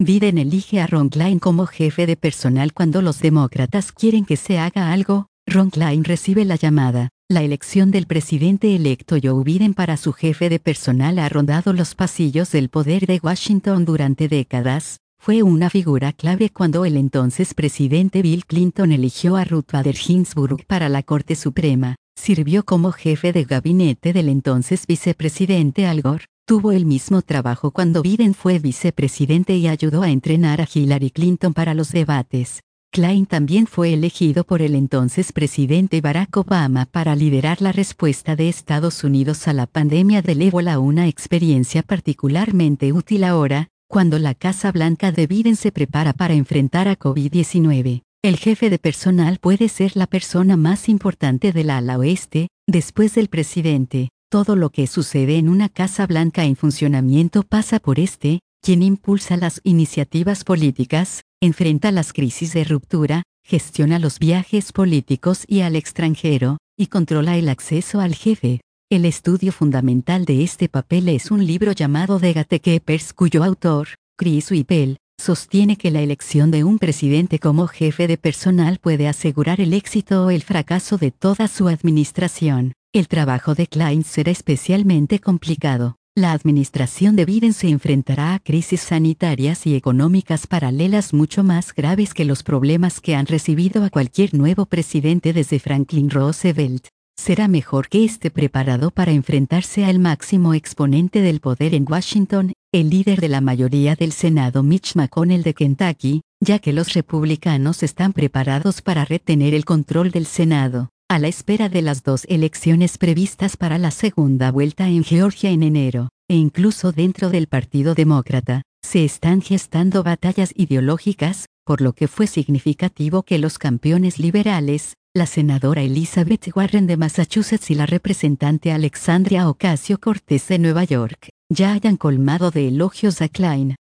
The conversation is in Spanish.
Biden elige a Ron Klain como jefe de personal cuando los demócratas quieren que se haga algo. Ron Klain recibe la llamada. La elección del presidente electo Joe Biden para su jefe de personal ha rondado los pasillos del poder de Washington durante décadas. Fue una figura clave cuando el entonces presidente Bill Clinton eligió a Ruth Bader Ginsburg para la Corte Suprema. Sirvió como jefe de gabinete del entonces vicepresidente Al Gore. Tuvo el mismo trabajo cuando Biden fue vicepresidente y ayudó a entrenar a Hillary Clinton para los debates. Klain también fue elegido por el entonces presidente Barack Obama para liderar la respuesta de Estados Unidos a la pandemia del ébola, una experiencia particularmente útil ahora, cuando la Casa Blanca de Biden se prepara para enfrentar a COVID-19. El jefe de personal puede ser la persona más importante del ala oeste, después del presidente. Todo lo que sucede en una Casa Blanca en funcionamiento pasa por quien impulsa las iniciativas políticas, enfrenta las crisis de ruptura, gestiona los viajes políticos y al extranjero, y controla el acceso al jefe. El estudio fundamental de este papel es un libro llamado The Gatekeepers, cuyo autor, Chris Whipple, sostiene que la elección de un presidente como jefe de personal puede asegurar el éxito o el fracaso de toda su administración. El trabajo de Klain será especialmente complicado. La administración de Biden se enfrentará a crisis sanitarias y económicas paralelas mucho más graves que los problemas que han recibido a cualquier nuevo presidente desde Franklin Roosevelt. Será mejor que esté preparado para enfrentarse al máximo exponente del poder en Washington, el líder de la mayoría del Senado Mitch McConnell de Kentucky, ya que los republicanos están preparados para retener el control del Senado. A la espera de las dos elecciones previstas para la segunda vuelta en Georgia en enero, e incluso dentro del Partido Demócrata, se están gestando batallas ideológicas, por lo que fue significativo que los campeones liberales, la senadora Elizabeth Warren de Massachusetts y la representante Alexandria Ocasio-Cortez de Nueva York, ya hayan colmado de elogios a Klain.